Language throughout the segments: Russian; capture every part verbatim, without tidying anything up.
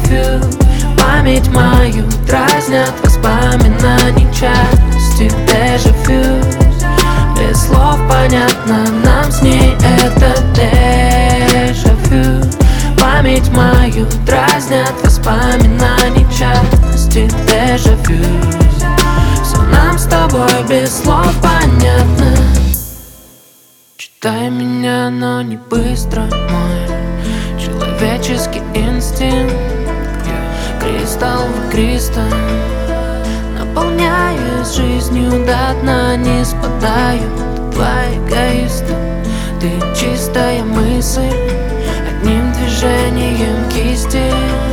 дежавю. Память мою дразнят воспоминаний части дежавю. Без слов понятно нам с ней это дежавю. Память мою дразнят воспоминаний части дежавю. Все нам с тобой без слов понятно. Читай меня, но не быстро, мой человеческий инстинкт. Кристалл в кристалл, наполняясь жизнью до дна, не спадают два эгоиста. Ты чистая мысль, одним движением кисти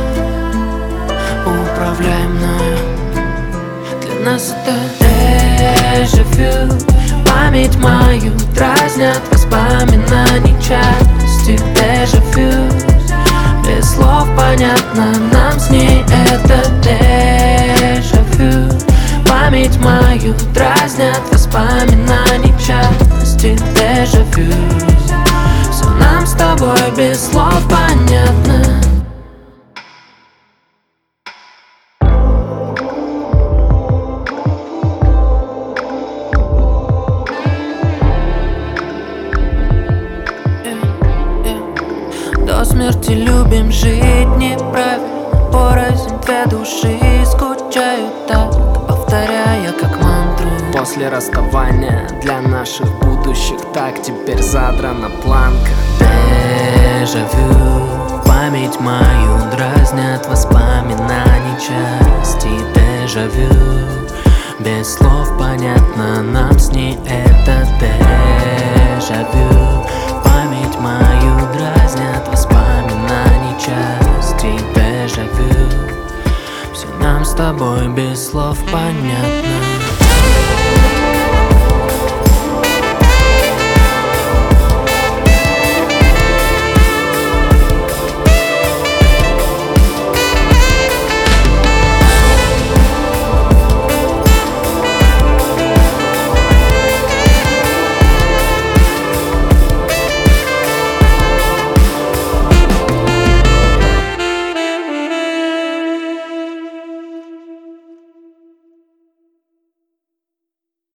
управляй мною. Для нас это дежавю. Память мою дразнят воспоминаний части дежавю. Без слов понятно нам с ней это дежавю. Память мою дразнят воспоминаний части дежавю. Все нам с тобой без слов понятно. До смерти любим жить неправильно, порознь две души скучают так, повторяя как мантру. После расставания для наших будущих так теперь задрана планка. Дежавю. Память мою дразнят воспоминаний части дежавю. Без слов понятно нам с ней это дежавю. Память мою дразнят воспоминаний части дежавю. Все нам с тобой без слов понятно.